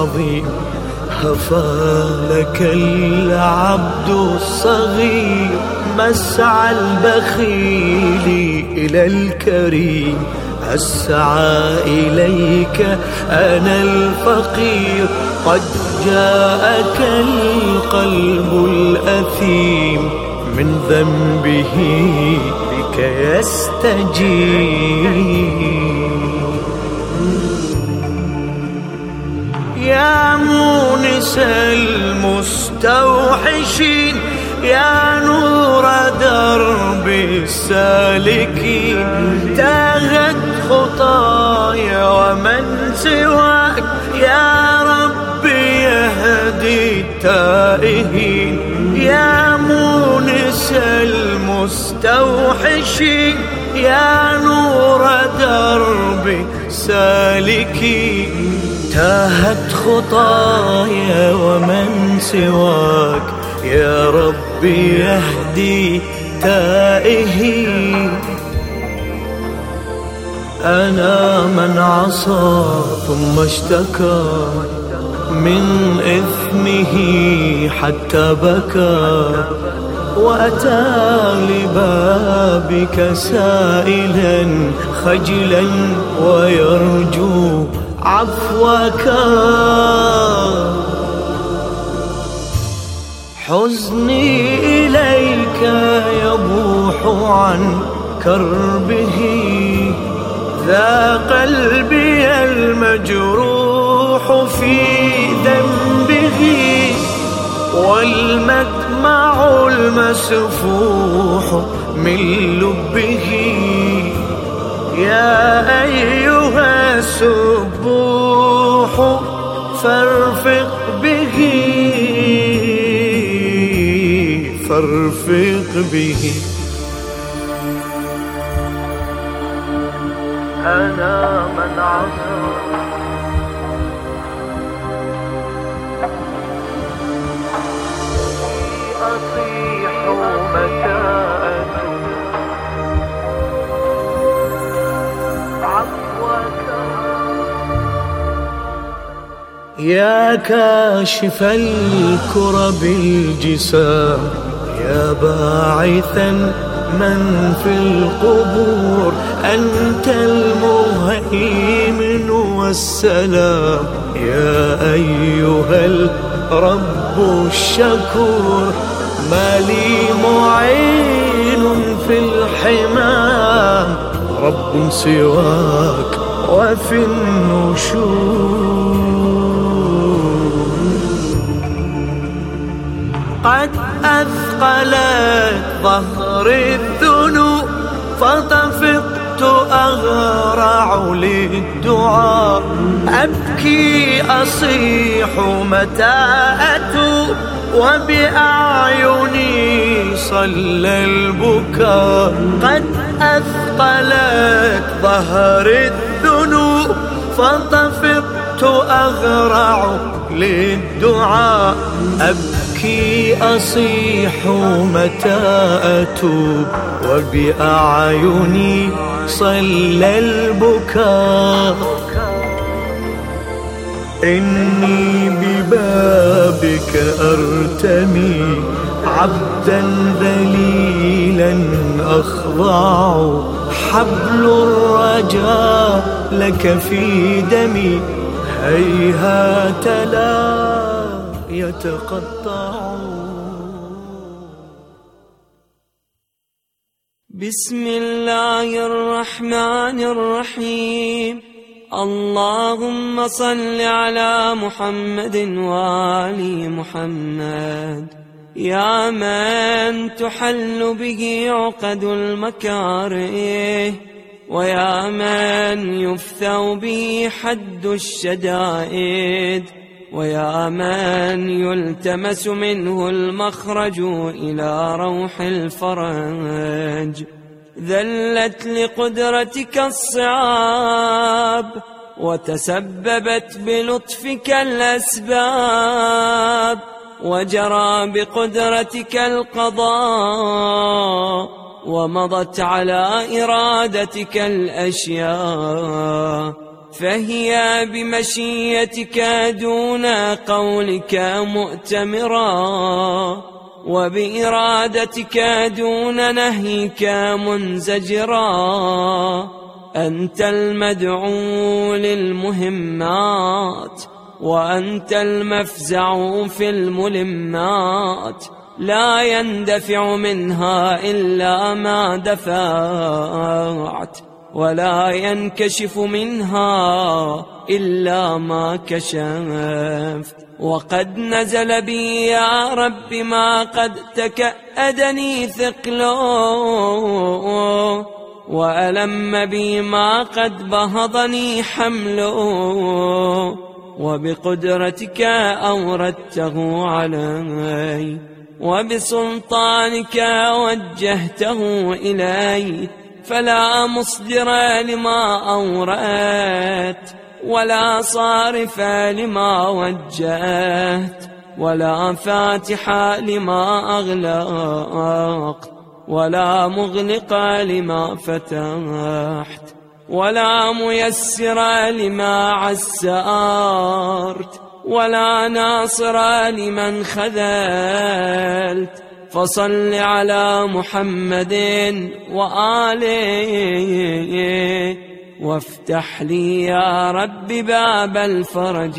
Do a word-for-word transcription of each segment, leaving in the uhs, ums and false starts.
العظيم هفى لك العبد الصغير مسعى البخيل إلى الكريم أسعى إليك أنا الفقير قد جاءك القلب الأثيم من ذنبه بك يستجيب يا مونس المستوحشين يا نور درب السالكين تاهت خطايا ومن سواك يا رب يهدي التائهين يا مونس المستوحشين يا نور درب سالكين تاهت خطايا ومن سواك يا رب يهدي تائهين أنا من عصى ثم اشتكى من إثمه حتى بكى وأتى لبابك سائلا خجلا ويرجو عفوك حزني إليك يبوح عن كربه ذا قلبي المجروح في ذنبه والمدمع المسفوح من لبه يا أيها السبوح فارفق به فارفق به أنا من عصى أصيح متى أتوب عفوك يا كاشف الكرب الجسام يا باعثا من في القبور أنت المهيمن والسلام يا أيها الرب الشكور ما لي معين في الحمام رب سواك وفي النشور قد أثقلت ظهر الذنوب فطفقت أغرع للدعاء أبكي أصيح متى أتوب وبأعيني صلى البكاء قد أثقلت ظهر الذنوب فطفقت أغرع للدعاء أبكي أصيح متى أتوب وبأعيني صلى البكاء إني ببابك أرتمي عبدا ذليلا أخضع حبل الرجاء لك في دمي هيهات لا يتقطع بسم الله الرحمن الرحيم اللهم صل على محمد وآل محمد يا من تحل به عقد المكاره ويا من يفثو به حد الشدائد ويا من يلتمس منه المخرج إلى روح الفرج ذلت لقدرتك الصعاب وتسببت بلطفك الأسباب وجرى بقدرتك القضاء ومضت على إرادتك الأشياء فهي بمشيتك دون قولك مؤتمرا، وبإرادتك دون نهيك منزجرا. أنت المدعو للمهمات، وأنت المفزع في الملمات، لا يندفع منها إلا ما دفعت، ولا ينكشف منها إلا ما كشفت. وقد نزل بي يا رب ما قد تكأدني ثقله، وألم بي ما قد بهضني حمله، وبقدرتك أوردته علي، وبسلطانك وجهته إلي. فلا مصدر لما أوردت، ولا صارف لما وجهت، ولا فاتح لما أغلقت، ولا مغلق لما فتحت، ولا ميسر لما عسرت، ولا ناصر لمن خذلت. فصل على محمد وآله، وافتح لي يا رب باب الفرج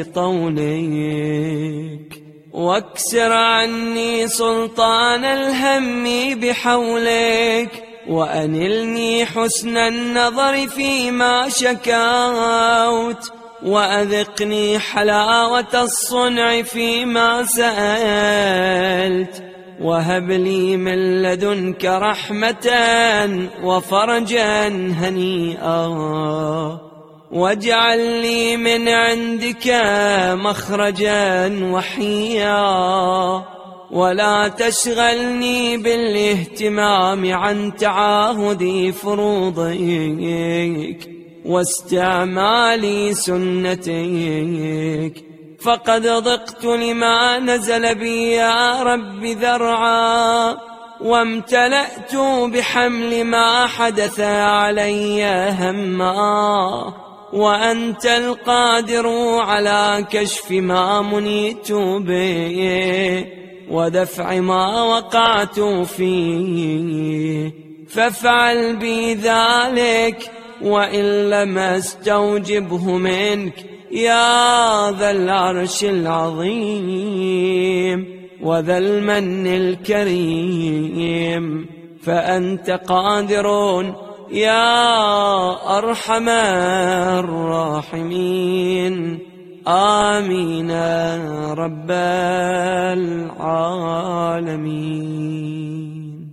بطولك، واكسر عني سلطان الهم بحولك، وأنلني حسن النظر فيما شكوت، وأذقني حلاوة الصنع فيما سألت. وهب لي من لدنك رحمة وفرجا هنيئا، واجعل لي من عندك مخرجا وحيا، ولا تشغلني بالاهتمام عن تعاهد فروضك واستعمال سنتك. فقد ضقت لما نزل بي يا رب ذرعا، وامتلأت بحمل ما حدث علي هما، وأنت القادر على كشف ما منيت به، ودفع ما وقعت فيه. فافعل بي ذلك، وإن لم استوجبه منك يا ذا العرش العظيم وذا المن الكريم. فأنت قادر يا أرحم الراحمين. آمين رب العالمين.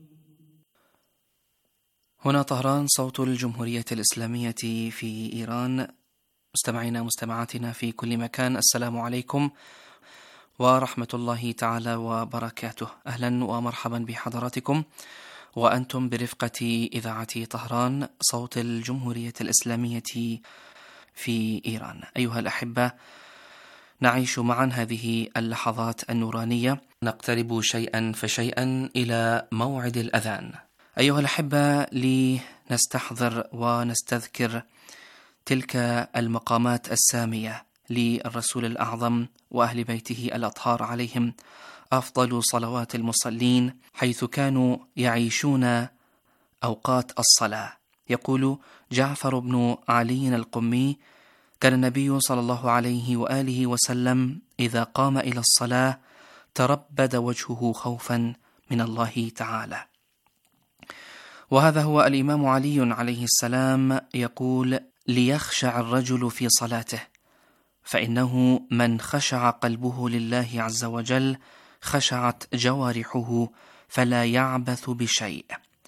هنا طهران، صوت الجمهورية الإسلامية في إيران. مستمعينا مستمعاتنا في كل مكان، السلام عليكم ورحمة الله تعالى وبركاته. أهلا ومرحبا بحضراتكم وأنتم برفقة إذاعة طهران، صوت الجمهورية الإسلامية في إيران. أيها الأحبة، نعيش معا هذه اللحظات النورانية، نقترب شيئا فشيئا إلى موعد الأذان. أيها الأحبة، لنستحضر ونستذكر تلك المقامات السامية للرسول الأعظم وأهل بيته الأطهار عليهم أفضل صلوات المصلين، حيث كانوا يعيشون أوقات الصلاة. يقول جعفر بن علي القمي: كان النبي صلى الله عليه وآله وسلم إذا قام إلى الصلاة تربد وجهه خوفا من الله تعالى. وهذا هو الإمام علي عليه السلام يقول: ليخشع الرجل في صلاته، فإنه من خشع قلبه لله عز وجل خشعت جوارحه فلا يعبث بشيء.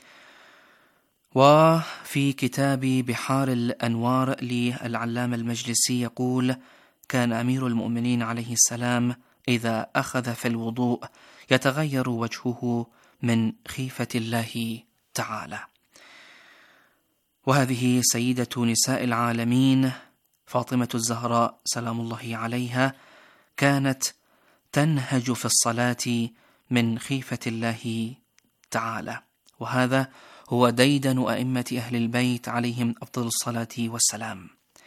وفي كتاب بحار الأنوار للعلامة المجلسي يقول: كان أمير المؤمنين عليه السلام إذا أخذ في الوضوء يتغير وجهه من خيفة الله تعالى. وهذه سيدة نساء العالمين فاطمة الزهراء سلام الله عليها كانت تنهج في الصلاة من خيفة الله تعالى، وهذا هو ديدن أئمة أهل البيت عليهم أفضل الصلاة والسلام.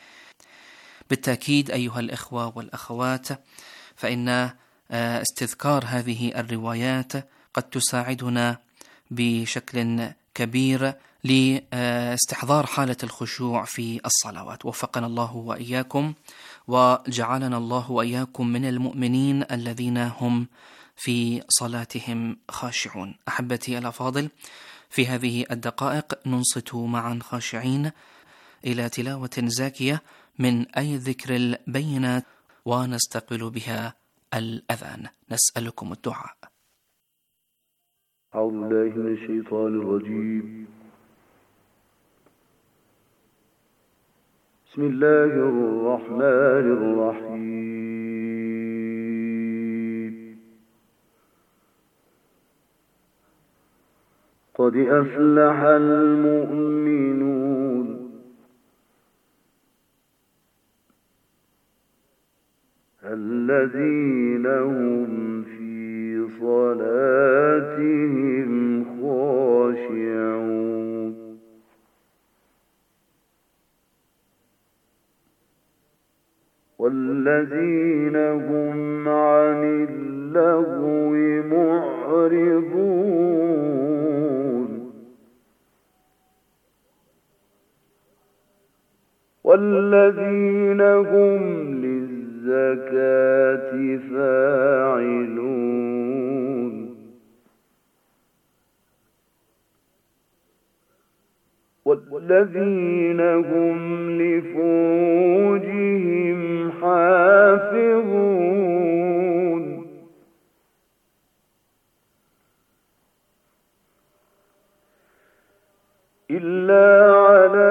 بالتأكيد أيها الإخوة والأخوات، فإن استذكار هذه الروايات قد تساعدنا بشكل كبير لاستحضار حالة الخشوع في الصلوات. وفقنا الله وإياكم، وجعلنا الله وإياكم من المؤمنين الذين هم في صلاتهم خاشعون. أحبتي الأفاضل، في هذه الدقائق ننصت معا خاشعين إلى تلاوة زاكية من أي الذكر البينات، ونستقبل بها الأذان. نسألكم الدعاء. أعوذ بالله من الشيطان الرجيم. بسم الله الرحمن الرحيم. قد أفلح المؤمنون الذين هم في صلاتهم خاشعون والذين هم عن اللغو معرضون والذين هم للزكاة فاعلون والذين هم لفروجهم حافظون إلا على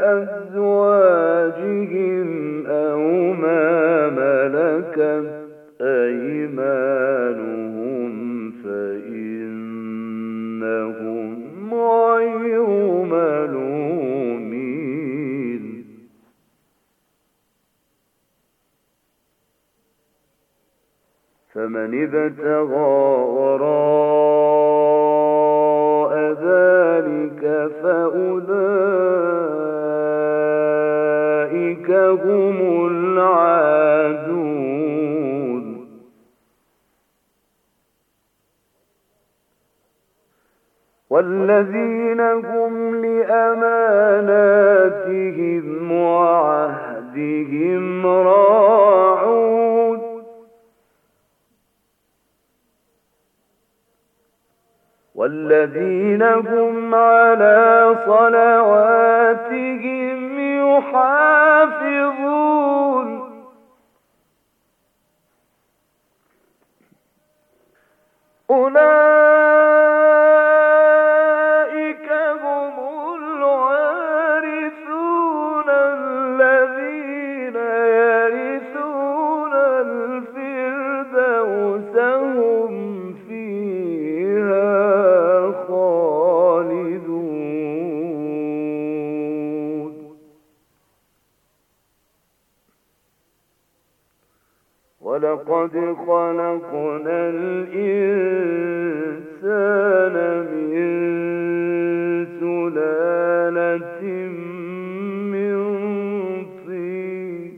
أزواجهم أو ما ملكت أيمانهم فإنهم غير ملومين. فمن ابتغى وراء ذلك فأولئك هم العادون. والذين هم لأماناتهم وعهدهم راعون والذين هم على صلواتهم يحافظون. أولئك هم الوارثون الذين يرثون الفردوس هم فيها خالدون. ولقد خلقنا الإنسان من سلالة من طين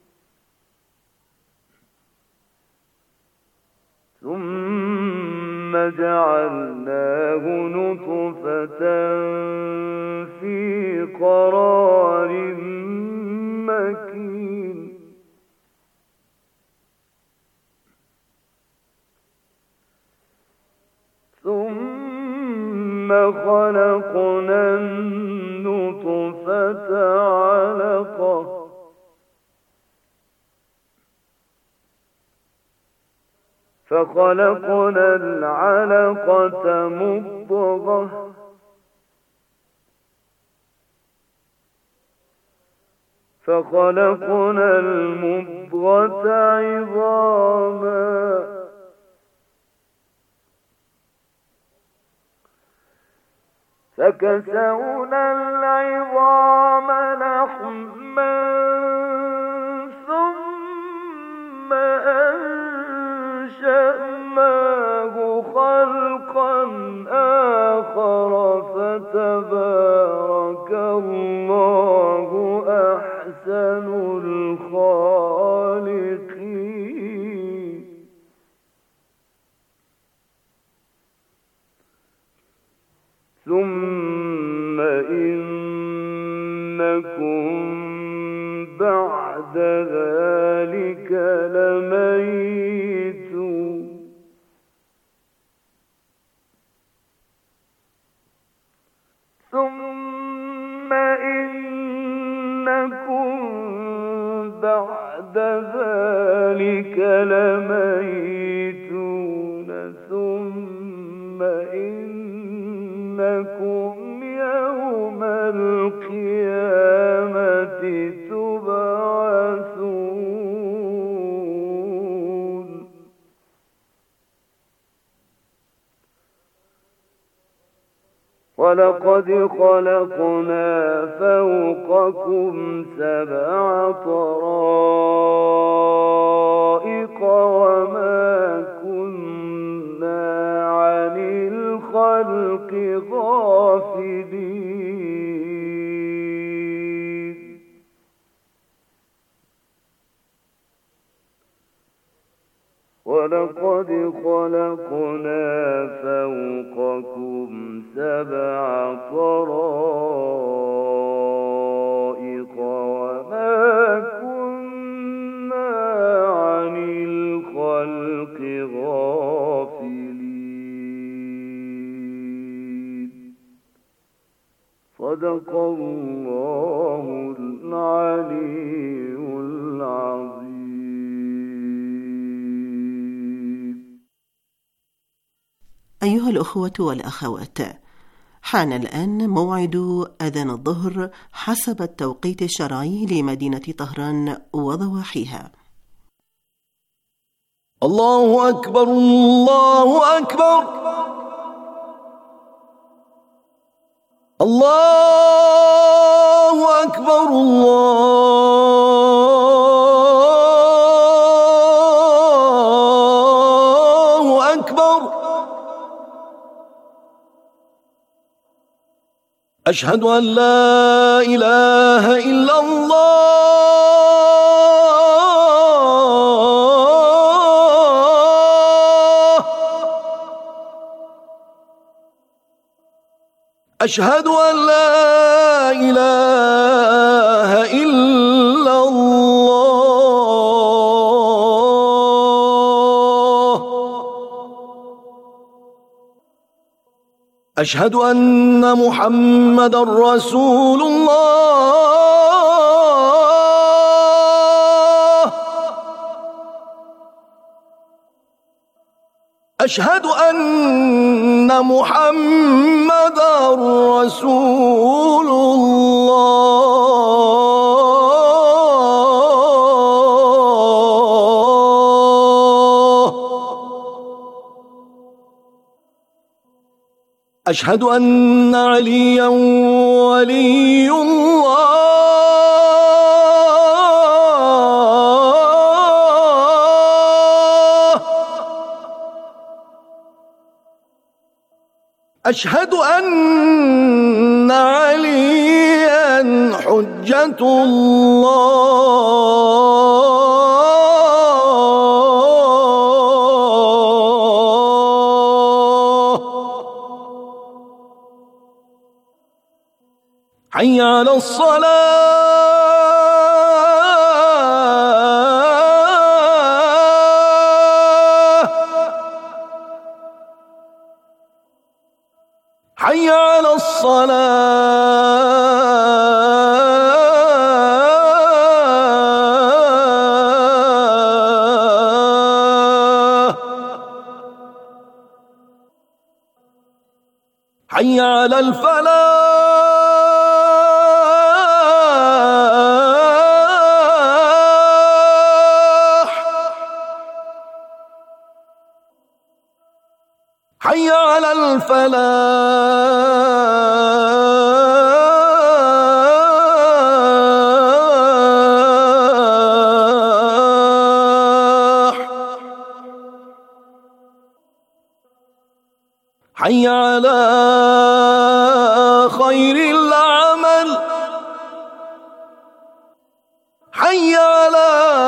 ثم جعلناه نطفة في قرار مكين ثم خلقنا النطفة علقة فخلقنا العلقة مضغة فخلقنا المضغة عظاما فكسونا العظام لحما ثم أنشأناه خلقا آخر فتبارك الله أحسن الخالقين. إنكم بعد ذلك لميتون ثم إنكم بعد ذلك لميتون ثم إنكم يوم القيامة تبعثون ولقد خلقنا فوقكم سبع طرائق وما كنا عن الخلق غافلين ولقد خلقنا فوقكم سبع طرائق وما كنا عن الخلق غافلين صدق الله العلي العظيم. أيها الأخوة والأخوات، حان الآن موعد أذان الظهر حسب التوقيت الشرعي لمدينة طهران وضواحيها. الله أكبر الله أكبر الله أكبر الله أكبر أشهد أن لا إله إلا الله أشهد أن لا إله إلا الله أشهد أن محمد رسول الله أشهد أن محمد رسول الله أشهد أن عليا ولي الله أشهد أن عليا حجة الله حي على الصلاة حي على الصلاة حي على الفلاح حي على الفلاح حي على خير العمل حي على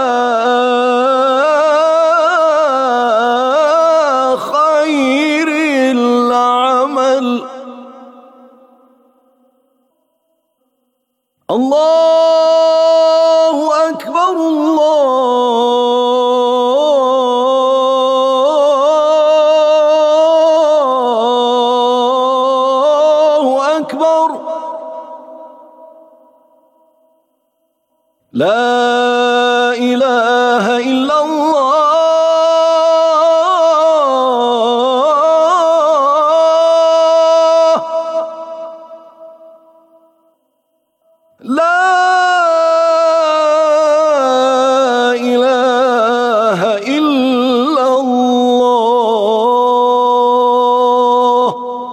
خير العمل الله أكبر الله أكبر لا إله إلا الله لا إله إلا الله.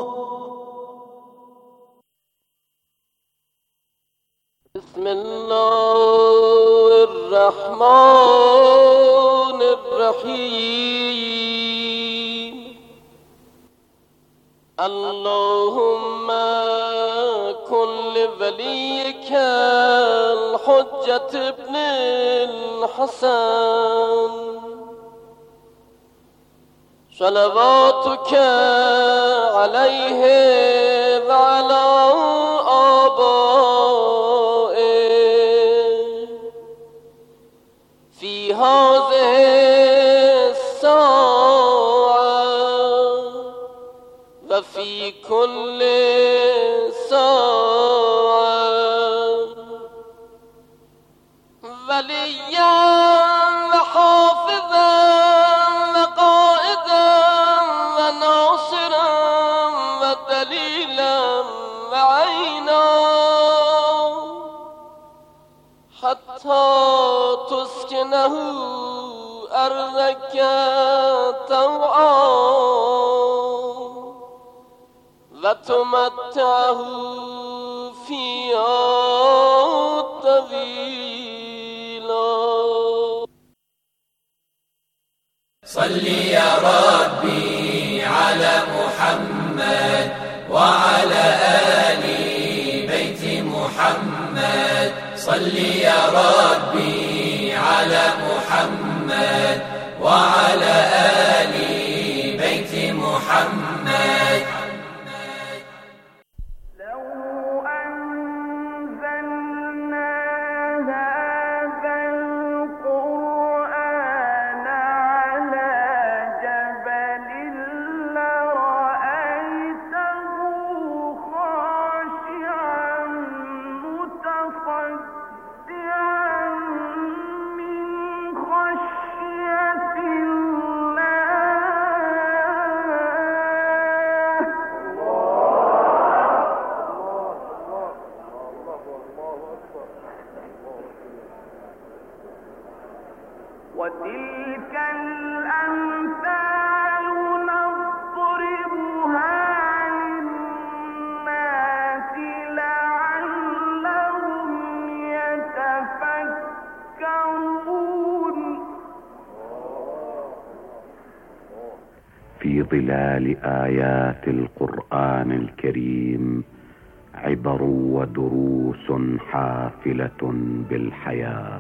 بسم الله الرحمن الرحيم. اللهم كن لوليك الحجة ابن الحسن صلواتك عليه وعلى آبائه في هذه الساعة وفي كل ساعة وليا وحافظا وقائدا وناصرا ودليلا وعينا حتى تسكنه أرضك طوعا وتمتعه فيها طويلا. صل يا ربي على محمد وعلى آل بيت محمد. صل يا ربي على محمد وعلى آل بيت محمد. وتلك الأمثال نضربها للناس لعلهم يتفكرون. في ظلال آيات القرآن الكريم عبر ودروس حافلة بالحياة.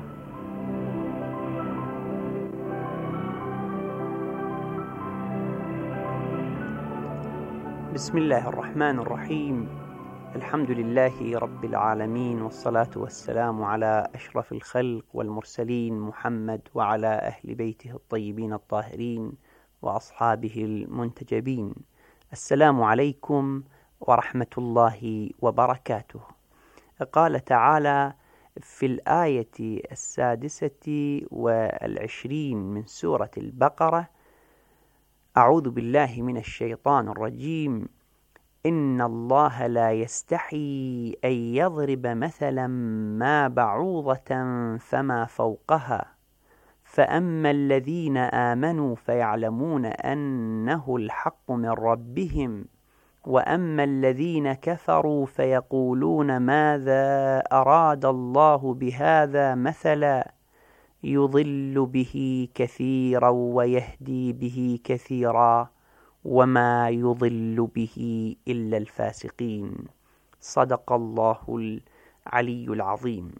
بسم الله الرحمن الرحيم. الحمد لله رب العالمين، والصلاة والسلام على أشرف الخلق والمرسلين محمد وعلى أهل بيته الطيبين الطاهرين وأصحابه المنتجبين. السلام عليكم ورحمة الله وبركاته. قال تعالى في الآية السادسة والعشرين من سورة البقرة: أعوذ بالله من الشيطان الرجيم. إن الله لا يستحي أن يضرب مثلا ما بعوضة فما فوقها فأما الذين آمنوا فيعلمون أنه الحق من ربهم وأما الذين كفروا فيقولون ماذا أراد الله بهذا مثلا يضل به كثيرا ويهدي به كثيرا وما يضل به إلا الفاسقين. صدق الله العلي العظيم.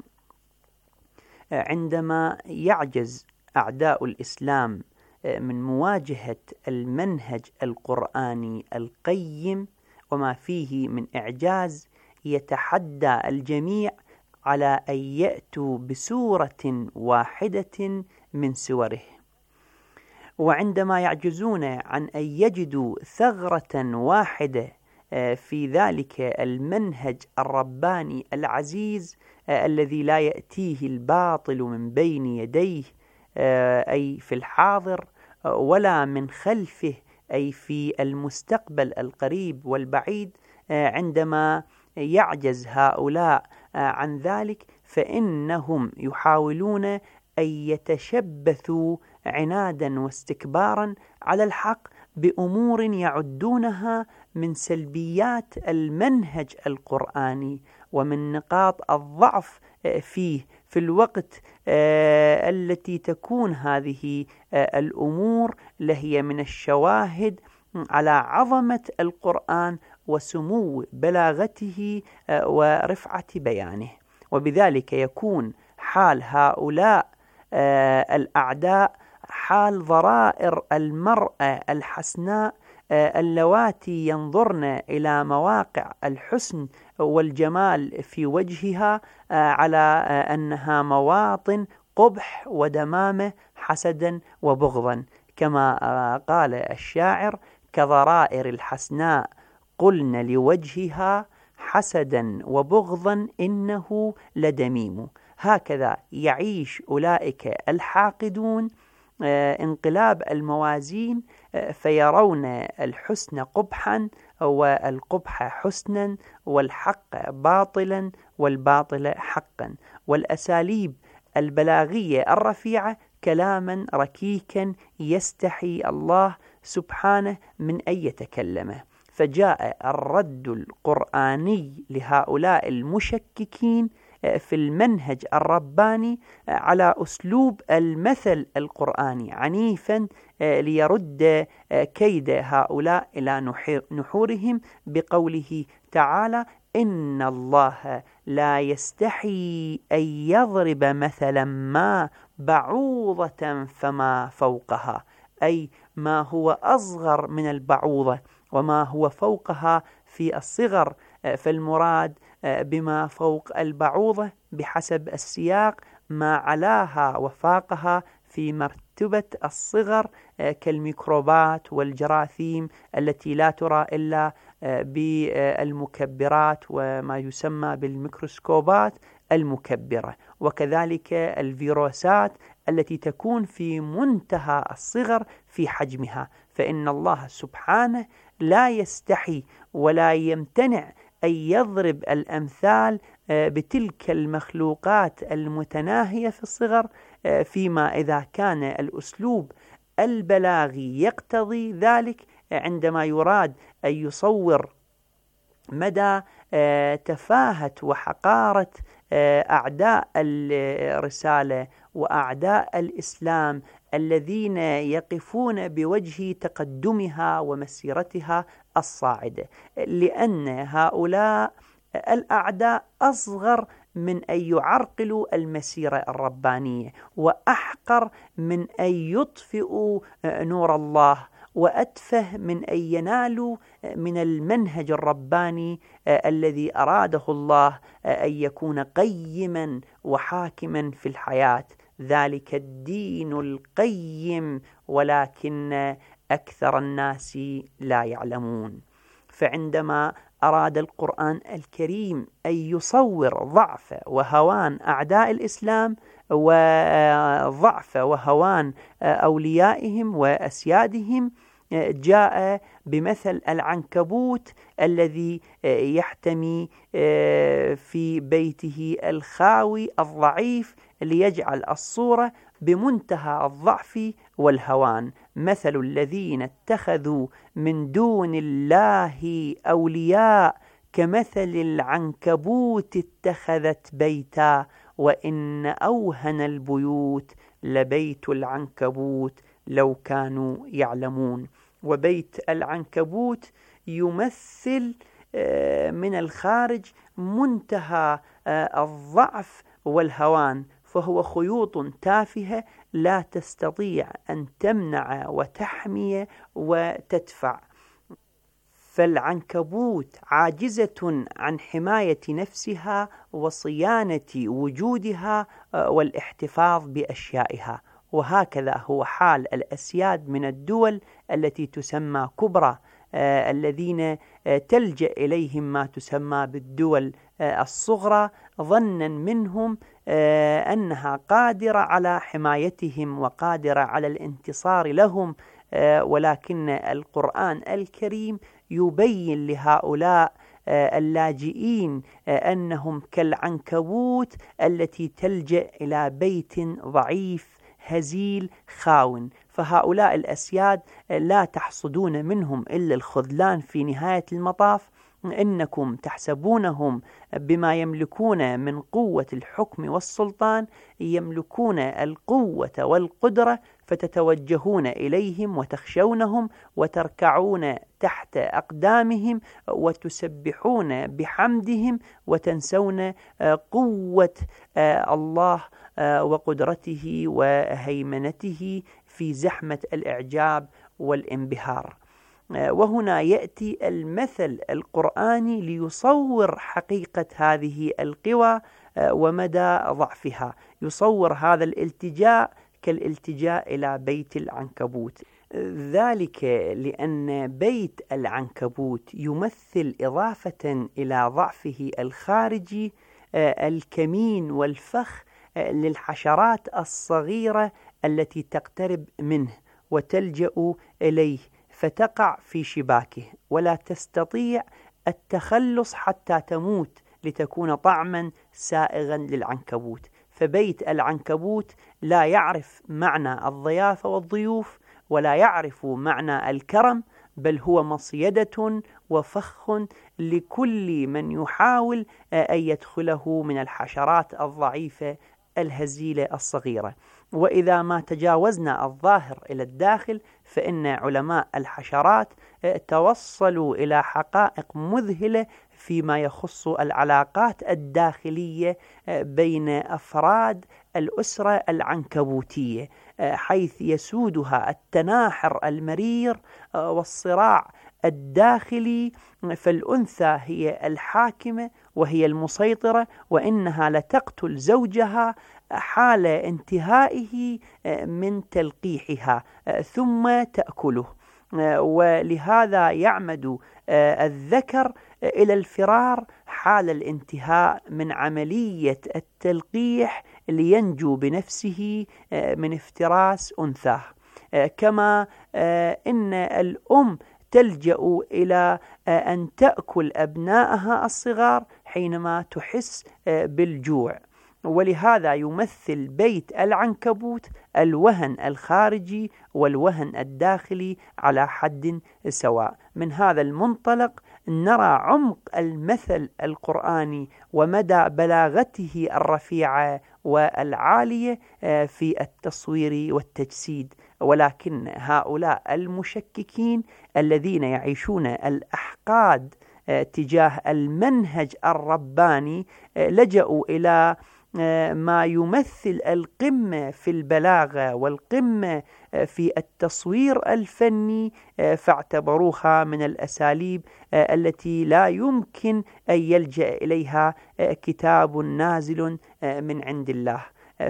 عندما يعجز أعداء الإسلام من مواجهة المنهج القرآني القيم وما فيه من إعجاز، يتحدى الجميع على أن يأتوا بسورة واحدة من سوره. وعندما يعجزون عن أن يجدوا ثغرة واحدة في ذلك المنهج الرباني العزيز الذي لا يأتيه الباطل من بين يديه أي في الحاضر ولا من خلفه أي في المستقبل القريب والبعيد، عندما يعجز هؤلاء عن ذلك فإنهم يحاولون أن يتشبثوا عنادا واستكبارا على الحق بأمور يعدونها من سلبيات المنهج القرآني ومن نقاط الضعف فيه، في الوقت التي تكون هذه الأمور لهي من الشواهد على عظمة القرآن وسمو بلاغته ورفعة بيانه. وبذلك يكون حال هؤلاء الأعداء حال ضرائر المرأة الحسناء اللواتي ينظرن إلى مواقع الحسن والجمال في وجهها على أنها مواطن قبح ودمامة حسدا وبغضا، كما قال الشاعر: كضرائر الحسناء قلن لوجهها حسدا وبغضا إنه لدميم. هكذا يعيش أولئك الحاقدون انقلاب الموازين، فيرون الحسن قبحا والقبح حسنا والحق باطلا والباطل حقا، والأساليب البلاغية الرفيعة كلاما ركيكا يستحي الله سبحانه من أن يتكلمه. فجاء الرد القرآني لهؤلاء المشككين في المنهج الرباني على أسلوب المثل القرآني عنيفا ليرد كيد هؤلاء إلى نحورهم بقوله تعالى: إن الله لا يستحي أن يضرب مثلا ما بعوضة فما فوقها، أي ما هو أصغر من البعوضة وما هو فوقها في الصغر، فالمراد بما فوق البعوضة بحسب السياق ما علاها وفاقها في مرتبة الصغر كالميكروبات والجراثيم التي لا ترى إلا بالمكبرات وما يسمى بالميكروسكوبات المكبرة، وكذلك الفيروسات التي تكون في منتهى الصغر في حجمها. فإن الله سبحانه لا يستحي ولا يمتنع أن يضرب الأمثال بتلك المخلوقات المتناهية في الصغر، فيما إذا كان الأسلوب البلاغي يقتضي ذلك عندما يراد أن يصور مدى تفاهة وحقارة أعداء الرسالة وأعداء الإسلام الذين يقفون بوجه تقدمها ومسيرتها الصاعدة، لأن هؤلاء الأعداء أصغر من أن يعرقلوا المسيرة الربانية، وأحقر من أن يطفئوا نور الله، وأتفه من أن ينالوا من المنهج الرباني الذي أراده الله أن يكون قيما وحاكما في الحياة. ذلك الدين القيم ولكن أكثر الناس لا يعلمون. فعندما أراد القرآن الكريم أن يصور ضعف وهوان أعداء الإسلام وضعف وهوان أوليائهم وأسيادهم، جاء بمثل العنكبوت الذي يحتمي في بيته الخاوي الضعيف ليجعل الصورة بمنتهى الضعف والهوان. مثل الذين اتخذوا من دون الله أولياء كمثل العنكبوت اتخذت بيتا وإن أوهن البيوت لبيت العنكبوت لو كانوا يعلمون. وبيت العنكبوت يمثل من الخارج منتهى الضعف والهوان، فهو خيوط تافهة لا تستطيع أن تمنع وتحمي وتدفع. فالعنكبوت عاجزة عن حماية نفسها وصيانة وجودها والاحتفاظ بأشيائها. وهكذا هو حال الأسياد من الدول التي تسمى كبرى، آه الذين آه تلجأ إليهم ما تسمى بالدول آه الصغرى، ظنا منهم آه أنها قادرة على حمايتهم وقادرة على الانتصار لهم، آه ولكن القرآن الكريم يبين لهؤلاء آه اللاجئين آه أنهم كالعنكبوت التي تلجأ إلى بيت ضعيف هزيل خاون. فهؤلاء الأسياد لا تحصدون منهم إلا الخذلان في نهاية المطاف. إنكم تحسبونهم بما يملكون من قوة الحكم والسلطان، يملكون القوة والقدرة، فتتوجهون إليهم وتخشونهم وتركعون تحت أقدامهم وتسبحون بحمدهم وتنسون قوة الله وقدرته وهيمنته في زحمة الإعجاب والانبهار. وهنا يأتي المثل القرآني ليصور حقيقة هذه القوى ومدى ضعفها. يصور هذا الالتجاء كالالتجاء إلى بيت العنكبوت، ذلك لأن بيت العنكبوت يمثل إضافة إلى ضعفه الخارجي الكمين والفخ للحشرات الصغيرة التي تقترب منه وتلجأ إليه فتقع في شباكه ولا تستطيع التخلص حتى تموت لتكون طعما سائغا للعنكبوت. فبيت العنكبوت لا يعرف معنى الضيافة والضيوف ولا يعرف معنى الكرم، بل هو مصيدة وفخ لكل من يحاول أن يدخله من الحشرات الضعيفة الهزيلة الصغيرة. وإذا ما تجاوزنا الظاهر إلى الداخل، فإن علماء الحشرات توصلوا إلى حقائق مذهلة فيما يخص العلاقات الداخلية بين أفراد الأسرة العنكبوتية، حيث يسودها التناحر المرير والصراع الداخلي. فالأنثى هي الحاكمة وهي المسيطرة، وإنها لتقتل زوجها حال انتهائه من تلقيحها ثم تأكله. ولهذا يعمد الذكر إلى الفرار حال الانتهاء من عملية التلقيح لينجو بنفسه من افتراس أنثاه. كما إن الأم تلجأ إلى أن تأكل أبنائها الصغار حينما تحس بالجوع. ولهذا يمثل بيت العنكبوت الوهن الخارجي والوهن الداخلي على حد سواء. من هذا المنطلق نرى عمق المثل القرآني ومدى بلاغته الرفيعة والعالية في التصوير والتجسيد. ولكن هؤلاء المشككين الذين يعيشون الأحقاد تجاه المنهج الرباني لجأوا إلى ما يمثل القمة في البلاغة والقمة في التصوير الفني، فاعتبروها من الأساليب التي لا يمكن أن يلجأ إليها كتاب نازل من عند الله.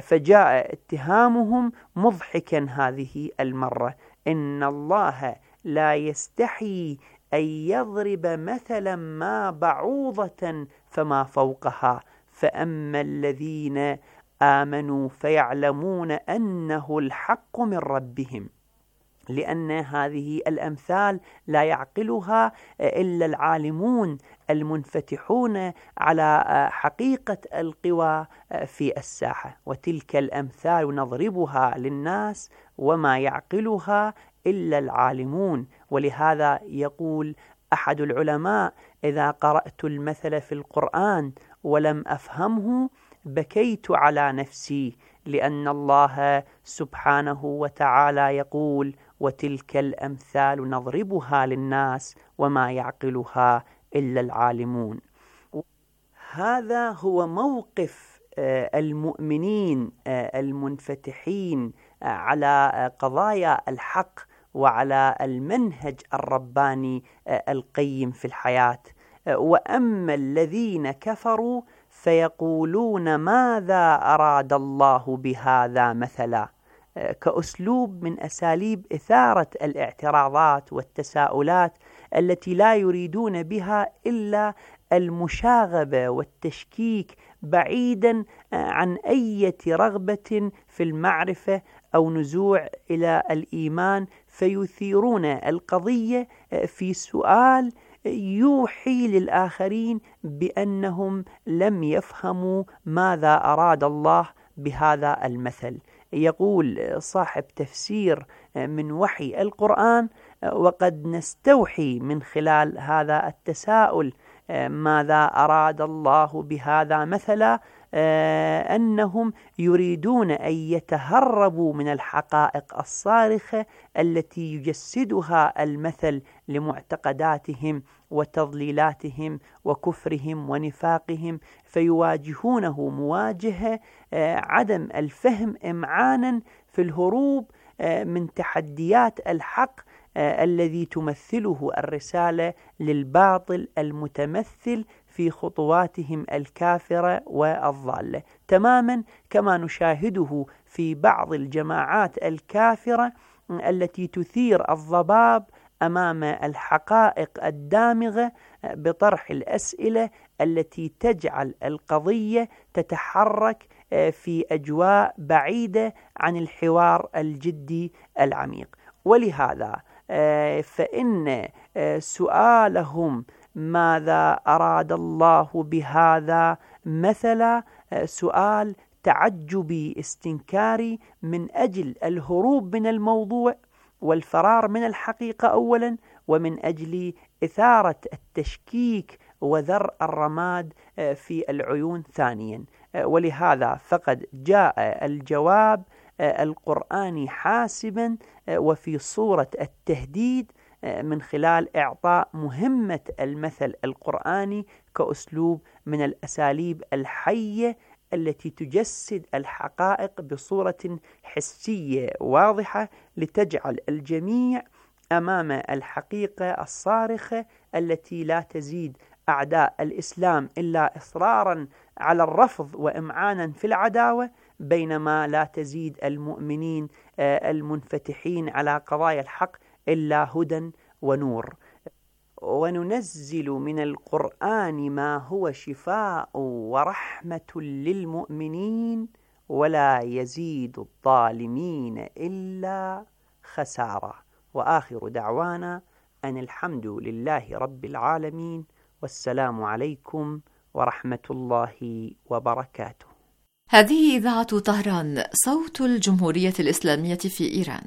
فجاء اتهامهم مضحكا هذه المرة: إن الله لا يستحي أن يضرب مثلا ما بعوضة فما فوقها، فأما الذين آمنوا فيعلمون أنه الحق من ربهم. لأن هذه الأمثال لا يعقلها إلا العالمون المنفتحون على حقيقة القوى في الساحة، وتلك الأمثال نضربها للناس وما يعقلها إلا العالمون. ولهذا يقول أحد العلماء: إذا قرأت المثل في القرآن ولم أفهمه بكيت على نفسي، لأن الله سبحانه وتعالى يقول: وتلك الأمثال نضربها للناس وما يعقلها إلا العالمون. هذا هو موقف المؤمنين المنفتحين على قضايا الحق وعلى المنهج الرباني القيم في الحياة. وأما الذين كفروا فيقولون ماذا أراد الله بهذا مثلا، كأسلوب من أساليب إثارة الاعتراضات والتساؤلات التي لا يريدون بها إلا المشاغبة والتشكيك، بعيدا عن أي رغبة في المعرفة أو نزوع إلى الإيمان، فيثيرون القضية في سؤال يوحي للآخرين بأنهم لم يفهموا ماذا أراد الله بهذا المثل. يقول صاحب تفسير من وحي القرآن: وقد نستوحي من خلال هذا التساؤل ماذا أراد الله بهذا مثلا أنهم يريدون أن يتهربوا من الحقائق الصارخة التي يجسدها المثل لمعتقداتهم وتضليلاتهم وكفرهم ونفاقهم، فيواجهونه مواجهة عدم الفهم إمعانا في الهروب من تحديات الحق الذي تمثله الرسالة للباطل المتمثل في خطواتهم الكافرة والضالة، تماما كما نشاهده في بعض الجماعات الكافرة التي تثير الضباب أمام الحقائق الدامغة بطرح الأسئلة التي تجعل القضية تتحرك في أجواء بعيدة عن الحوار الجدي العميق. ولهذا فإن سؤالهم ماذا أراد الله بهذا مثلا سؤال تعجبي استنكاري من أجل الهروب من الموضوع والفرار من الحقيقة أولا، ومن أجل إثارة التشكيك وذر الرماد في العيون ثانيا. ولهذا فقد جاء الجواب القرآني حاسبا وفي صورة التهديد من خلال إعطاء مهمة المثل القرآني كأسلوب من الأساليب الحية التي تجسد الحقائق بصورة حسية واضحة لتجعل الجميع أمام الحقيقة الصارخة التي لا تزيد أعداء الإسلام إلا إصرارا على الرفض وإمعانا في العداوة، بينما لا تزيد المؤمنين المنفتحين على قضايا الحق إلا هدى ونور. وننزل من القرآن ما هو شفاء ورحمة للمؤمنين ولا يزيد الظالمين إلا خسارة. وآخر دعوانا أن الحمد لله رب العالمين، والسلام عليكم ورحمة الله وبركاته. هذه إذاعة طهران، صوت الجمهورية الإسلامية في إيران.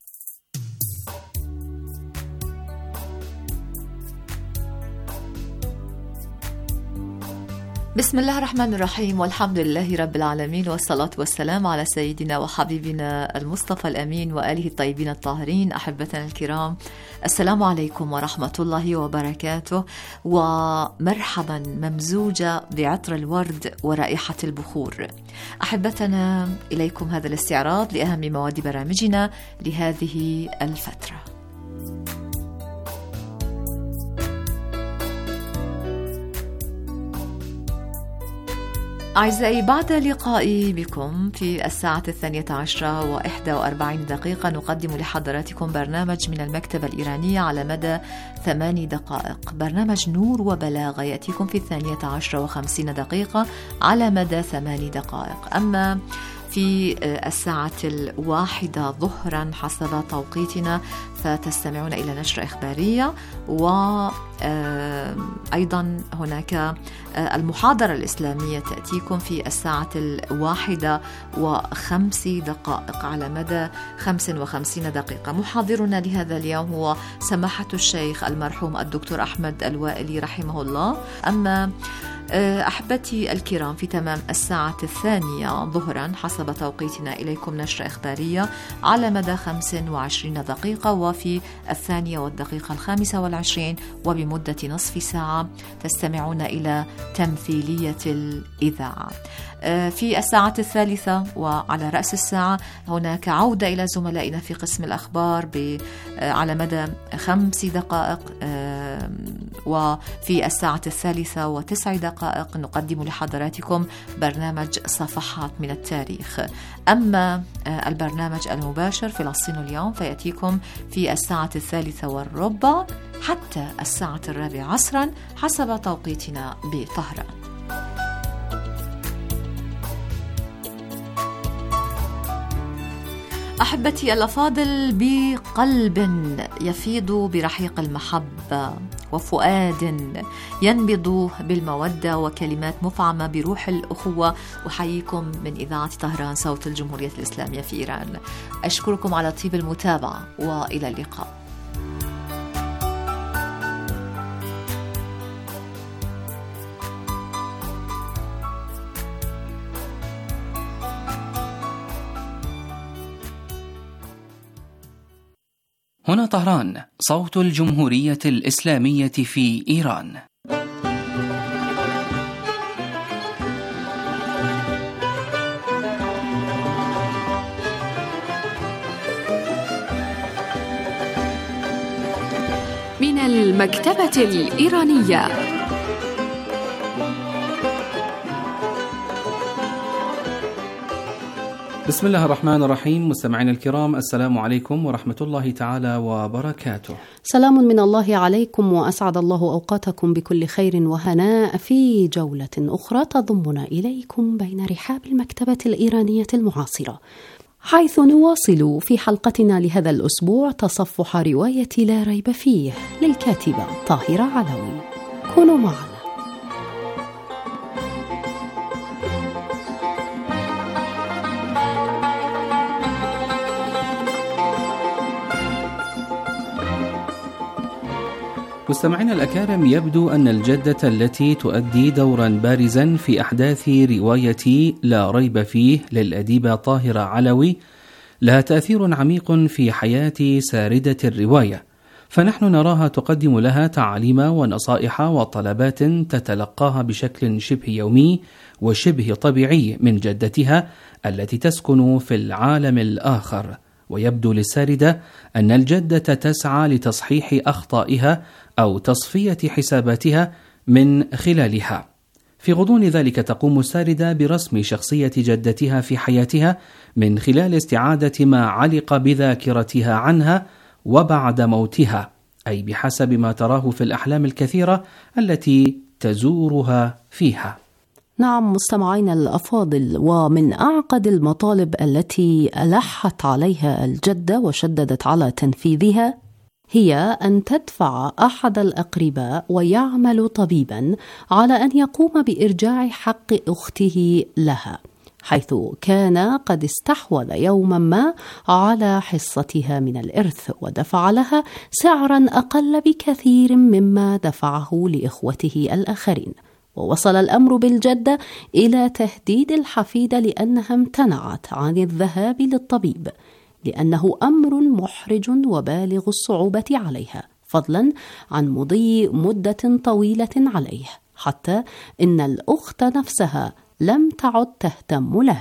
بسم الله الرحمن الرحيم، والحمد لله رب العالمين، والصلاة والسلام على سيدنا وحبيبنا المصطفى الأمين وآله الطيبين الطاهرين. أحبتنا الكرام، السلام عليكم ورحمة الله وبركاته، ومرحبا ممزوجة بعطر الورد ورائحة البخور. أحبتنا، إليكم هذا الاستعراض لأهم مواد برامجنا لهذه الفترة. أعزائي، بعد لقائي بكم في الساعة الثانية عشرة وإحدى وأربعين دقيقة نقدم لحضراتكم برنامج من المكتبة الإيرانية على مدى ثماني دقائق، برنامج نور وبلاغة يأتيكم في الثانية عشرة وخمسين دقيقة على مدى ثماني دقائق. أما في الساعة الواحدة ظهرا حسب توقيتنا فتستمعون إلى نشرة إخبارية، وأيضا هناك المحاضرة الإسلامية تأتيكم في الساعة الواحدة وخمس دقائق على مدى خمس وخمسين دقيقة. محاضرنا لهذا اليوم هو سماحة الشيخ المرحوم الدكتور أحمد الوائلي رحمه الله. أما أحبتي الكرام، في تمام الساعة الثانية ظهرا حسب توقيتنا إليكم نشرة إخبارية على مدى خمس وعشرين دقيقة، وفي الثانية والدقيقة الخامسة والعشرين وبمدة نصف ساعة تستمعون إلى تمثيلية الإذاعة. في الساعة الثالثة وعلى رأس الساعة هناك عودة إلى زملائنا في قسم الأخبار على مدى خمس دقائق، وفي الساعة الثالثة وتسع دقائق نقدم لحضراتكم برنامج صفحات من التاريخ. أما البرنامج المباشر فلسطين اليوم فيأتيكم في الساعة الثالثة والربع حتى الساعة الرابعة عصرا حسب توقيتنا بطهران. أحبتي الأفاضل، بقلب يفيض برحيق المحبة وفؤاد ينبض بالمودة وكلمات مفعمة بروح الأخوة، أحييكم من إذاعة طهران صوت الجمهورية الإسلامية في إيران. أشكركم على طيب المتابعة وإلى اللقاء. هنا طهران صوت الجمهورية الإسلامية في إيران. من المكتبة الإيرانية. بسم الله الرحمن الرحيم. مستمعينا الكرام، السلام عليكم ورحمة الله تعالى وبركاته. سلام من الله عليكم وأسعد الله أوقاتكم بكل خير وهناء في جولة أخرى تضمنا إليكم بين رحاب المكتبة الإيرانية المعاصرة، حيث نواصل في حلقتنا لهذا الأسبوع تصفح رواية لا ريب فيه للكاتبة طاهرة علوي. كونوا معنا. مستمعينا الأكارم، يبدو أن الجدة التي تؤدي دورا بارزا في أحداث رواية لا ريب فيه للأديبة طاهرة علوي لها تأثير عميق في حياة ساردة الرواية، فنحن نراها تقدم لها تعاليم ونصائح وطلبات تتلقاها بشكل شبه يومي وشبه طبيعي من جدتها التي تسكن في العالم الآخر. ويبدو للساردة أن الجدة تسعى لتصحيح أخطائها أو تصفية حساباتها من خلالها. في غضون ذلك تقوم الساردة برسم شخصية جدتها في حياتها من خلال استعادة ما علق بذاكرتها عنها وبعد موتها، أي بحسب ما تراه في الأحلام الكثيرة التي تزورها فيها. نعم مستمعين الأفاضل، ومن أعقد المطالب التي ألحت عليها الجدة وشددت على تنفيذها هي أن تدفع أحد الأقرباء ويعمل طبيبا على أن يقوم بإرجاع حق أخته لها، حيث كان قد استحوذ يوما ما على حصتها من الإرث ودفع لها سعرا أقل بكثير مما دفعه لإخوته الآخرين. ووصل الأمر بالجدة إلى تهديد الحفيدة لأنها امتنعت عن الذهاب للطبيب لأنه أمر محرج وبالغ الصعوبة عليها، فضلا عن مضي مدة طويلة عليه، حتى إن الأخت نفسها لم تعد تهتم له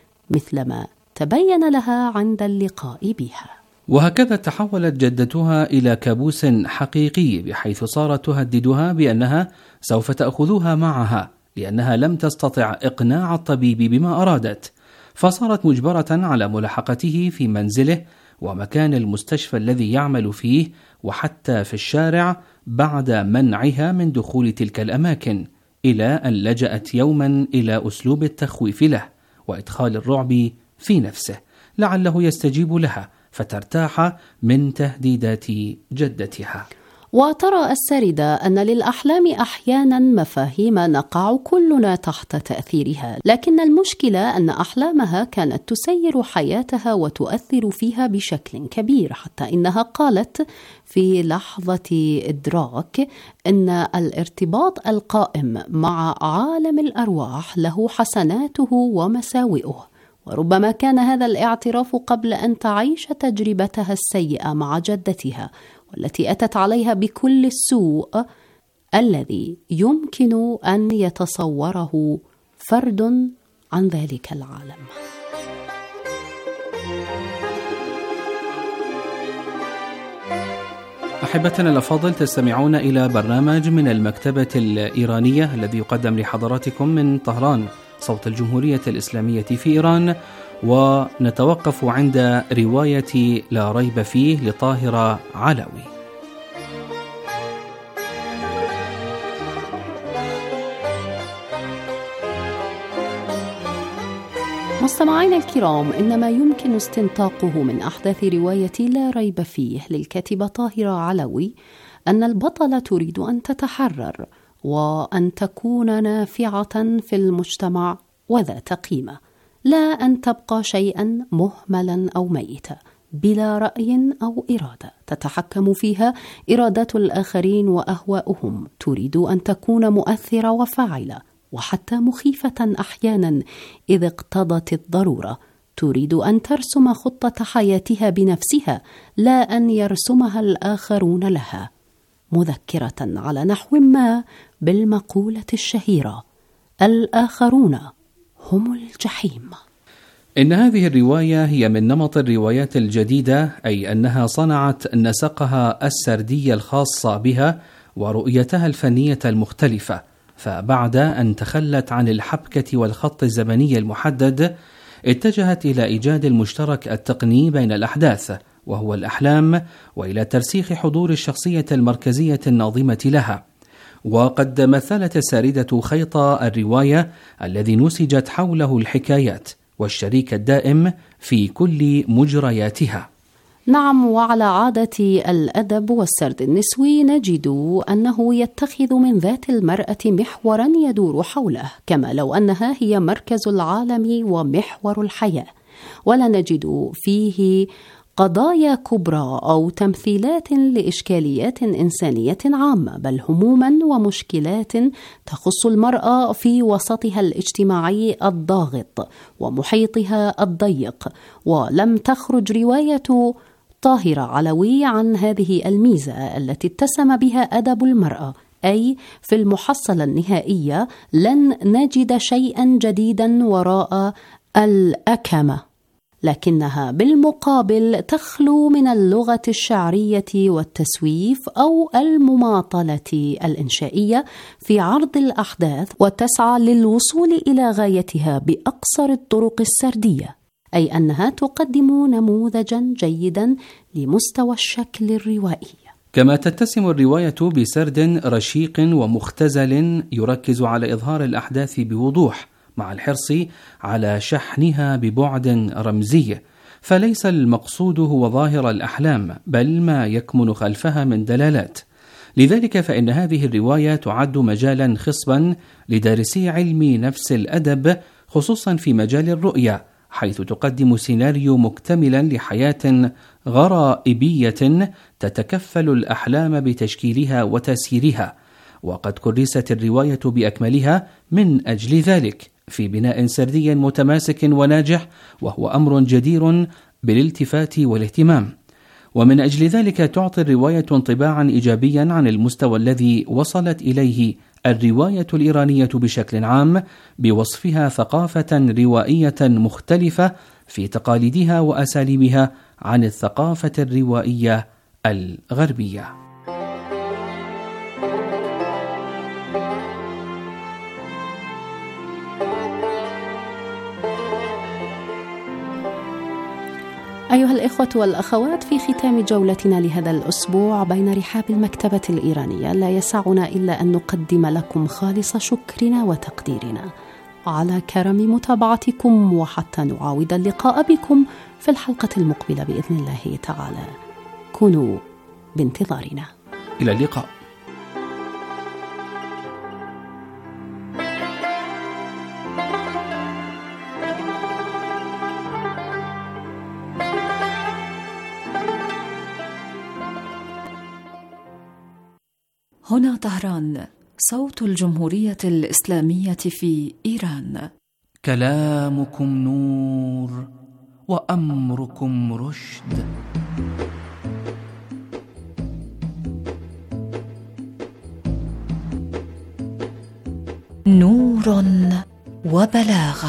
مثلما تبين لها عند اللقاء بها. وهكذا تحولت جدتها إلى كابوس حقيقي، بحيث صارت تهددها بأنها سوف تأخذها معها لأنها لم تستطع إقناع الطبيب بما أرادت، فصارت مجبرة على ملاحقته في منزله ومكان المستشفى الذي يعمل فيه وحتى في الشارع بعد منعها من دخول تلك الأماكن، إلى أن لجأت يوما إلى أسلوب التخويف له وإدخال الرعب في نفسه لعله يستجيب لها فترتاح من تهديدات جدتها. وترى الساردة أن للأحلام أحيانا مفاهيم نقع كلنا تحت تأثيرها، لكن المشكلة أن أحلامها كانت تسير حياتها وتؤثر فيها بشكل كبير، حتى إنها قالت في لحظة إدراك أن الارتباط القائم مع عالم الأرواح له حسناته ومساوئه، وربما كان هذا الاعتراف قبل أن تعيش تجربتها السيئة مع جدتها، والتي أتت عليها بكل السوء الذي يمكن أن يتصوره فرد عن ذلك العالم. أحبتنا الأفاضل، تستمعون إلى برنامج من المكتبة الإيرانية الذي يقدم لحضراتكم من طهران، صوت الجمهورية الإسلامية في إيران، ونتوقف عند رواية لا ريب فيه لطاهر علوي. مستمعينا الكرام، إنما يمكن استنطاقه من أحداث رواية لا ريب فيه للكاتبة طاهرة علوي أن البطلة تريد أن تتحرر وأن تكون نافعة في المجتمع وذات قيمة، لا أن تبقى شيئا مهملا أو ميتا بلا رأي أو إرادة تتحكم فيها إرادات الآخرين وأهواؤهم. تريد أن تكون مؤثرة وفاعلة وحتى مخيفة أحيانا إذ اقتضت الضرورة. تريد أن ترسم خطة حياتها بنفسها لا أن يرسمها الآخرون لها، مذكرة على نحو ما بالمقولة الشهيرة: الآخرون هم الجحيم. إن هذه الرواية هي من نمط الروايات الجديدة، أي أنها صنعت نسقها السردي الخاص بها ورؤيتها الفنية المختلفة، فبعد أن تخلت عن الحبكة والخط الزمني المحدد اتجهت إلى إيجاد المشترك التقني بين الأحداث وهو الأحلام، وإلى ترسيخ حضور الشخصية المركزية الناظمة لها. وقد مثلت الساردة خيط الرواية الذي نسجت حوله الحكايات والشريك الدائم في كل مجرياتها. نعم، وعلى عادة الأدب والسرد النسوي نجد أنه يتخذ من ذات المرأة محورا يدور حوله، كما لو أنها هي مركز العالم ومحور الحياة، ولا نجد فيه قضايا كبرى أو تمثيلات لإشكاليات إنسانية عامة، بل هموما ومشكلات تخص المرأة في وسطها الاجتماعي الضاغط ومحيطها الضيق. ولم تخرج رواية طاهرة علوي عن هذه الميزة التي اتسم بها أدب المرأة، أي في المحصلة النهائية لن نجد شيئا جديدا وراء الأكمة، لكنها بالمقابل تخلو من اللغة الشعرية والتسويف أو المماطلة الإنشائية في عرض الأحداث، وتسعى للوصول إلى غايتها بأقصر الطرق السردية، أي أنها تقدم نموذجا جيدا لمستوى الشكل الروائي. كما تتسم الرواية بسرد رشيق ومختزل يركز على إظهار الأحداث بوضوح مع الحرص على شحنها ببعد رمزي، فليس المقصود هو ظاهر الأحلام بل ما يكمن خلفها من دلالات. لذلك فإن هذه الرواية تعد مجالا خصبا لدارسي علم نفس الأدب، خصوصا في مجال الرؤية، حيث تقدم سيناريو مكتملا لحياة غرائبية تتكفل الأحلام بتشكيلها وتسييرها. وقد كرست الرواية بأكملها من أجل ذلك في بناء سردي متماسك وناجح، وهو أمر جدير بالالتفات والاهتمام. ومن أجل ذلك تعطي الرواية انطباعا إيجابيا عن المستوى الذي وصلت إليه الرواية الإيرانية بشكل عام، بوصفها ثقافة روائية مختلفة في تقاليدها وأساليبها عن الثقافة الروائية الغربية. أيها الإخوة والأخوات، في ختام جولتنا لهذا الأسبوع بين رحاب المكتبة الإيرانية لا يسعنا إلا أن نقدم لكم خالص شكرنا وتقديرنا على كرم متابعتكم، وحتى نعاود اللقاء بكم في الحلقة المقبلة بإذن الله تعالى. كونوا بانتظارنا. إلى اللقاء. هنا طهران، صوت الجمهورية الإسلامية في إيران. كلامكم نور وأمركم رشد. نور وبلاغة.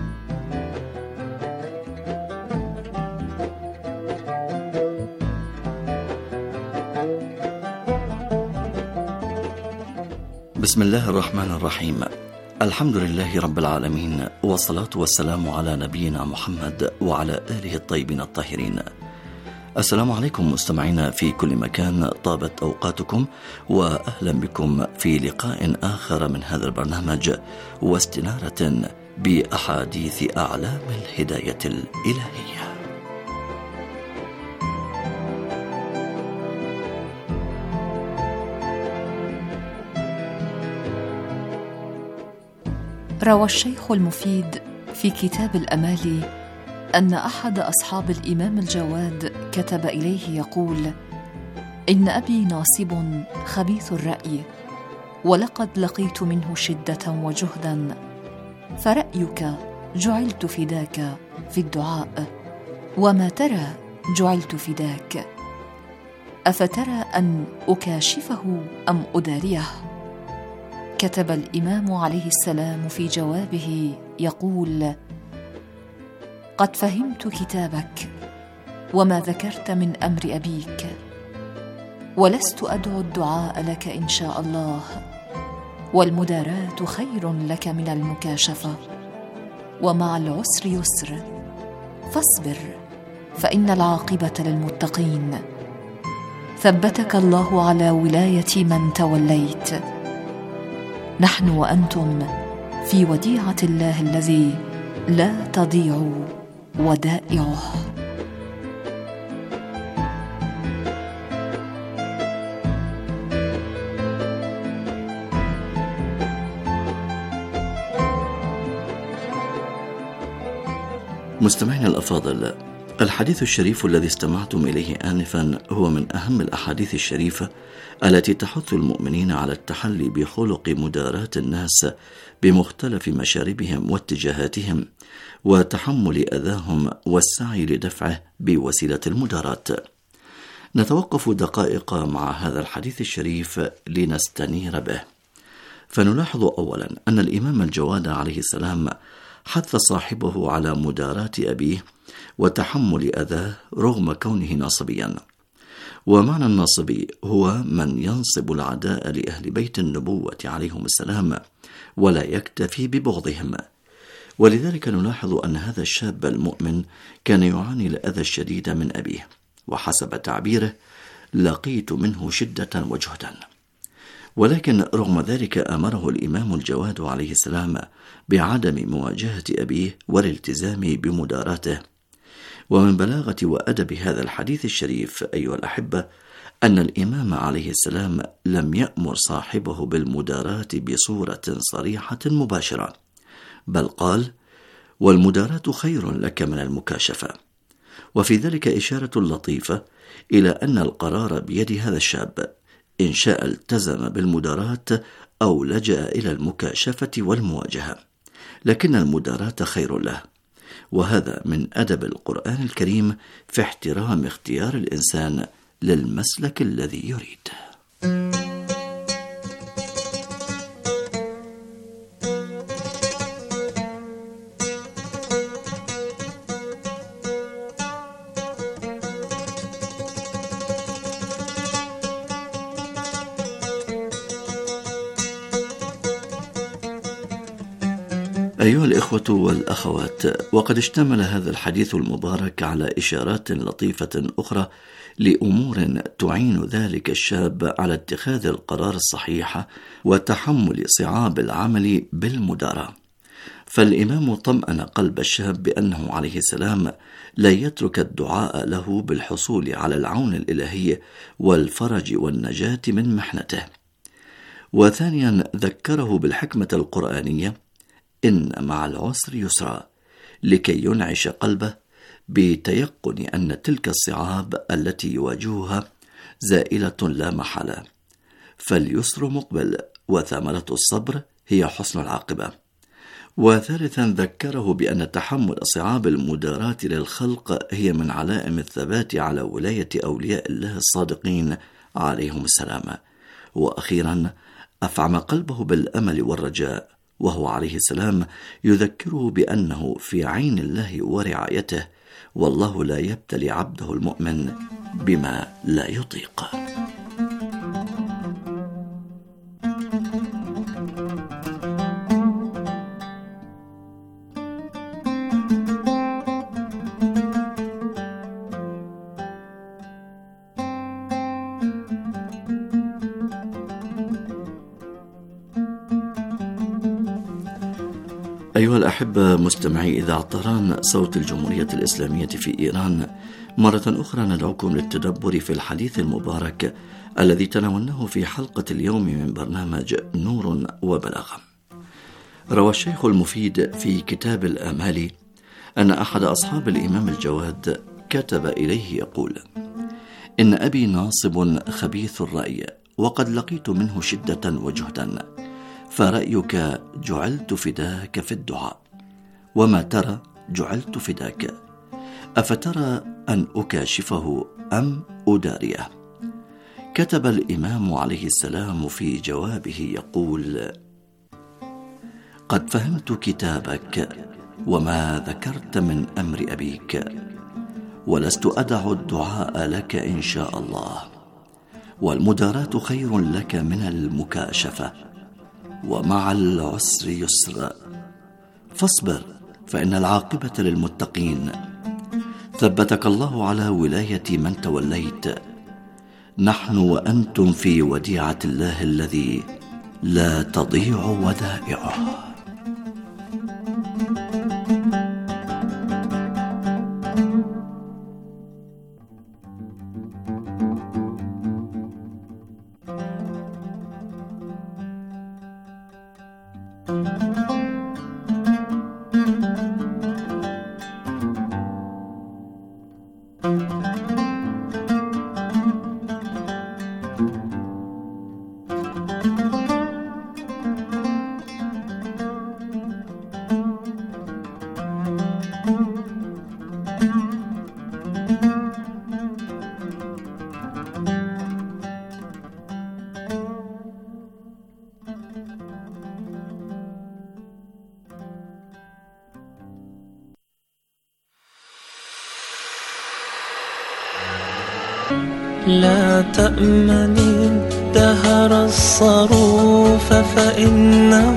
بسم الله الرحمن الرحيم. الحمد لله رب العالمين، والصلاة والسلام على نبينا محمد وعلى آله الطيبين الطاهرين. السلام عليكم مستمعينا في كل مكان، طابت أوقاتكم وأهلا بكم في لقاء آخر من هذا البرنامج واستنارة بأحاديث أعلام الهداية الإلهية. روى الشيخ المفيد في كتاب الأمالي أن أحد أصحاب الإمام الجواد كتب إليه يقول: إن أبي ناصب خبيث الرأي، ولقد لقيت منه شدة وجهدا، فرأيك جعلت فداك في الدعاء، وما ترى جعلت فداك، أفترى أن أكاشفه أم أداريه؟ كتب الإمام عليه السلام في جوابه يقول: قد فهمت كتابك وما ذكرت من أمر أبيك، ولست أدعو الدعاء لك إن شاء الله، والمداراة خير لك من المكاشفة، ومع العسر يسر، فاصبر فإن العاقبة للمتقين. ثبتك الله على ولاية من توليت. نحن وأنتم في وديعة الله الذي لا تضيع ودائعه. مستمعينا الأفاضل، الحديث الشريف الذي استمعتم إليه آنفا هو من أهم الأحاديث الشريفة التي تحث المؤمنين على التحلي بخلق مداراة الناس بمختلف مشاربهم واتجاهاتهم، وتحمل أذاهم والسعي لدفعه بوسيلة المداراة. نتوقف دقائق مع هذا الحديث الشريف لنستنير به. فنلاحظ أولا أن الإمام الجواد عليه السلام حث صاحبه على مداراة أبيه وتحمل أذاه رغم كونه ناصبيا. ومعنى الناصبي هو من ينصب العداء لأهل بيت النبوة عليهم السلام ولا يكتفي ببغضهم. ولذلك نلاحظ أن هذا الشاب المؤمن كان يعاني الأذى الشديد من أبيه، وحسب تعبيره: لقيت منه شدة وجهدا. ولكن رغم ذلك أمره الإمام الجواد عليه السلام بعدم مواجهة أبيه والالتزام بمداراته. ومن بلاغة وأدب هذا الحديث الشريف أيها الأحبة أن الإمام عليه السلام لم يأمر صاحبه بالمداراة بصورة صريحة مباشرة، بل قال: والمداراة خير لك من المكاشفة. وفي ذلك إشارة لطيفة إلى أن القرار بيد هذا الشاب، إن شاء التزم بالمداراة أو لجأ إلى المكاشفة والمواجهة، لكن المداراة خير له. وهذا من أدب القرآن الكريم في احترام اختيار الإنسان للمسلك الذي يريد. أيها الإخوة والأخوات، وقد اشتمل هذا الحديث المبارك على إشارات لطيفة أخرى لأمور تعين ذلك الشاب على اتخاذ القرار الصحيح وتحمل صعاب العمل بالمداراة. فالإمام طمأن قلب الشاب بأنه عليه السلام لا يترك الدعاء له بالحصول على العون الإلهي والفرج والنجاة من محنته. وثانيا ذكره بالحكمة القرآنية: إن مع العسر يسرا، لكي ينعش قلبه بتيقن أن تلك الصعاب التي يواجهها زائلة لا محالة، فاليسر مقبل، وثمرة الصبر هي حسن العاقبة. وثالثا ذكره بأن تحمل صعاب المداراة للخلق هي من علائم الثبات على ولاية أولياء الله الصادقين عليهم السلام. وأخيرا أفعم قلبه بالأمل والرجاء، وهو عليه السلام يذكره بأنه في عين الله ورعايته، والله لا يبتلي عبده المؤمن بما لا يطيق. أيها الأحبة مستمعي إذاعة طهران صوت الجمهورية الإسلامية في إيران، مرة أخرى ندعوكم للتدبر في الحديث المبارك الذي تناولناه في حلقة اليوم من برنامج نور وبلاغة. روى الشيخ المفيد في كتاب الآمال أن أحد أصحاب الإمام الجواد كتب إليه يقول: إن أبي ناصب خبيث الرأي، وقد لقيت منه شدة وجهدا، فرأيك جعلت فداك في الدعاء، وما ترى جعلت فداك، أفترى أن أكاشفه أم أداريه؟ كتب الإمام عليه السلام في جوابه يقول: قد فهمت كتابك وما ذكرت من أمر أبيك، ولست أدع الدعاء لك إن شاء الله، والمداراة خير لك من المكاشفة، ومع العسر يسر، فاصبر فإن العاقبة للمتقين. ثبتك الله على ولاية من توليت، نحن وأنتم في وديعة الله الذي لا تضيع ودائعه. لا تأمني الدهر الصروف، فإنه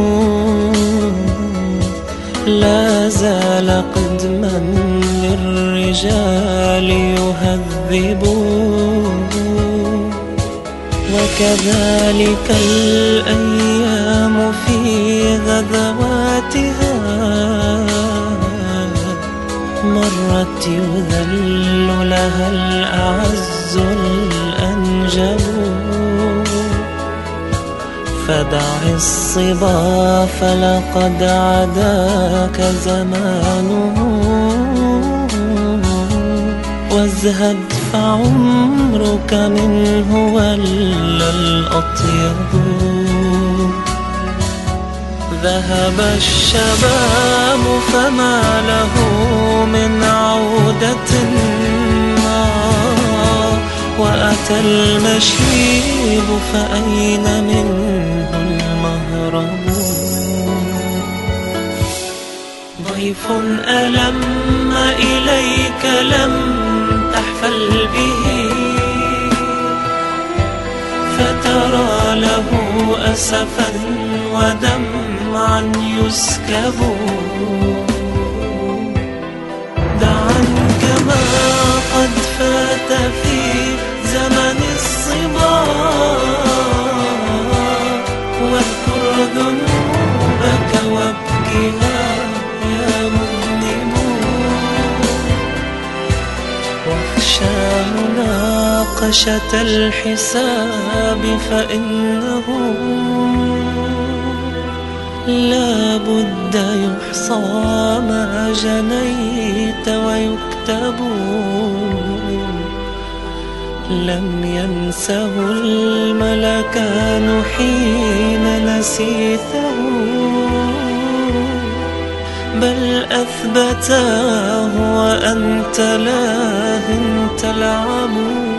لا زال قدما للرجال يهذب، وكذلك الأيام في غدواتها مرت يذل لها الأعز الأنجب. فدع الصبا فلقد عداك زمانه، وازهد فعمرك منه ولا الأطيب. ذهب الشباب فما له من عودة، وأتى المشيب فأين منه المهرب. ضيف ألم إليك لم تحفل به، فترى له أسفا ودمعا يسكب. دعا كما قد فات في زمن الصبا، واذكر ذنوبك وابكها مناقشة الحساب فإنه لا بد يحصى ما جنيت ويكتب. لم ينسه الملكان حين نسيته، بل أثبتاه وأنت لاه تلعب.